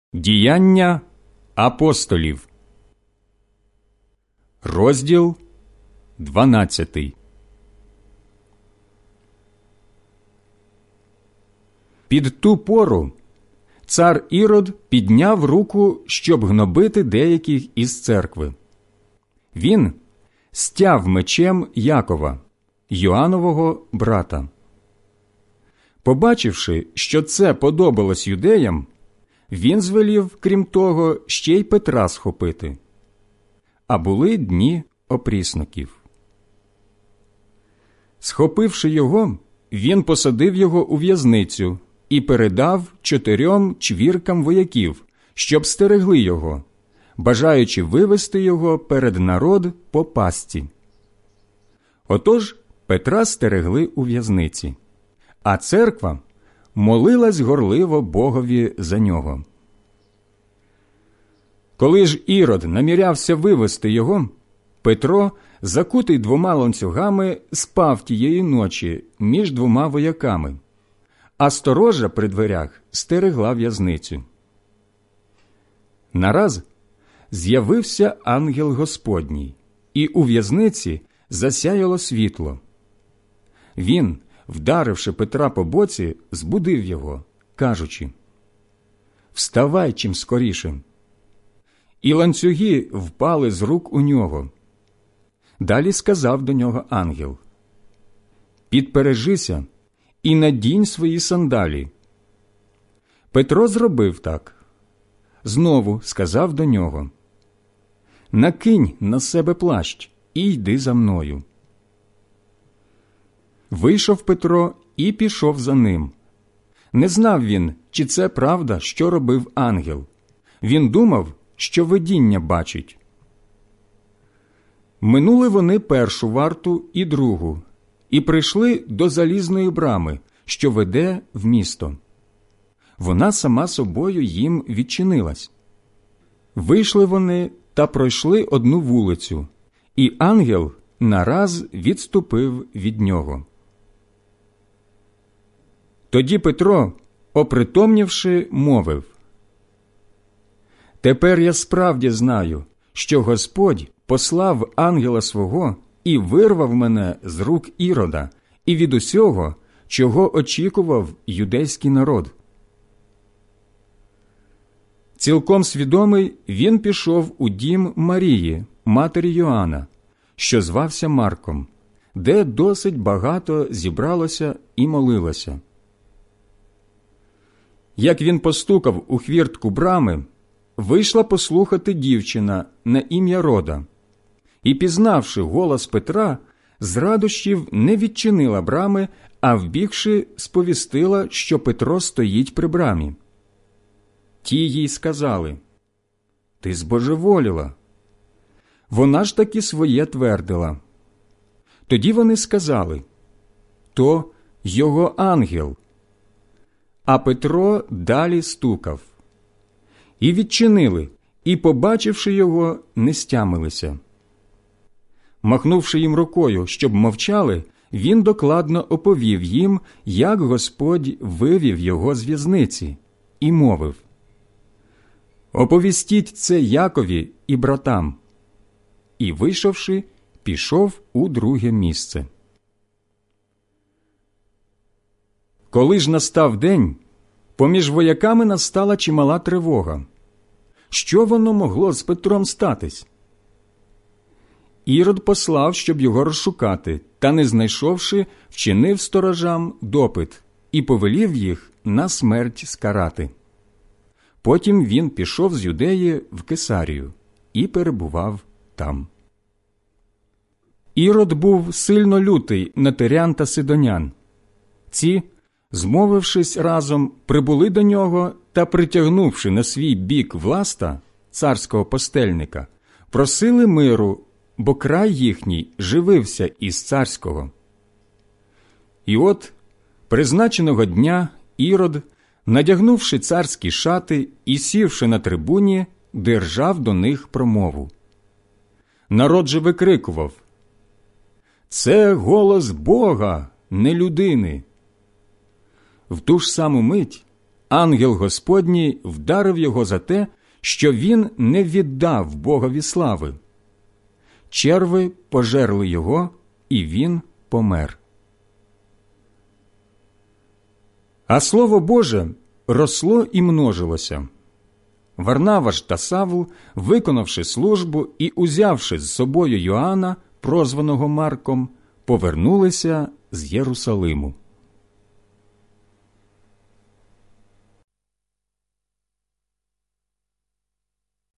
Діяння апостолів, розділ 12. Під ту пору цар Ірод підняв руку, щоб гнобити деяких із церкви. Він стяв мечем Якова, Йоанового брата. Побачивши, що це подобалось юдеям, він звелів, крім того, ще й Петра схопити. А були дні опрісноків. Схопивши його, він посадив його у в'язницю і передав 4 чвіркам вояків, щоб стерегли його, бажаючи вивести його перед народ по пастці. Отож Петра стерегли у в'язниці, а церква молилась горливо Богові за нього. Коли ж Ірод намірявся вивести його, Петро, закутий 2 ланцюгами, спав тієї ночі між 2 вояками, а сторожа при дверях стерегла в'язницю. Нараз з'явився ангел Господній, і у в'язниці засяяло світло. Він, вдаривши Петра по боці, збудив його, кажучи: «Вставай чим скоріше!» І ланцюги впали з рук у нього. Далі сказав до нього ангел: «Підпережися і надінь свої сандалі». Петро зробив так. Знову сказав до нього: «Накинь на себе плащ і йди за мною». Вийшов Петро і пішов за ним. Не знав він, чи це правда, що робив ангел. Він думав, що видіння бачить. Минули вони 1 варту і 2, і прийшли до залізної брами, що веде в місто. Вона сама собою їм відчинилась. Вийшли вони та пройшли 1 вулицю, і ангел нараз відступив від нього. Тоді Петро, опритомнівши, мовив: «Тепер я справді знаю, що Господь послав ангела свого і вирвав мене з рук Ірода і від усього, чого очікував юдейський народ». Цілком свідомий він пішов у дім Марії, матері Йоанна, що звався Марком, де досить багато зібралося і молилося. Як він постукав у хвіртку брами, вийшла послухати дівчина на ім'я Рода, і, пізнавши голос Петра, з радощів не відчинила брами, а вбігши, сповістила, що Петро стоїть при брамі. Ті їй сказали: «Ти збожеволіла». Вона ж таки своє твердила. Тоді вони сказали: «То його ангел». А Петро далі стукав. І відчинили, і, побачивши його, не стямилися. Махнувши їм рукою, щоб мовчали, він докладно оповів їм, як Господь вивів його з в'язниці, і мовив: «Оповістіть це Якові і братам». І, вийшовши, пішов у друге місце. Коли ж настав день, поміж вояками настала чимала тривога. Що воно могло з Петром статись? Ірод послав, щоб його розшукати, та, не знайшовши, вчинив сторожам допит і повелів їх на смерть скарати. Потім він пішов з Юдеї в Кесарію і перебував там. Ірод був сильно лютий на тирян та сидонян. Ці, змовившись разом, прибули до нього та, притягнувши на свій бік Власта, царського постельника, просили миру, бо край їхній живився із царського. І от призначеного дня Ірод, надягнувши царські шати і сівши на трибуні, держав до них промову. Народ же викрикував: «Це голос Бога, не людини». В ту ж саму мить ангел Господній вдарив його за те, що він не віддав Богові слави. Черви пожерли його, і він помер. А Слово Боже росло і множилося. Варнава ж та Савл, виконавши службу і узявши з собою Йоанна, прозваного Марком, повернулися з Єрусалиму.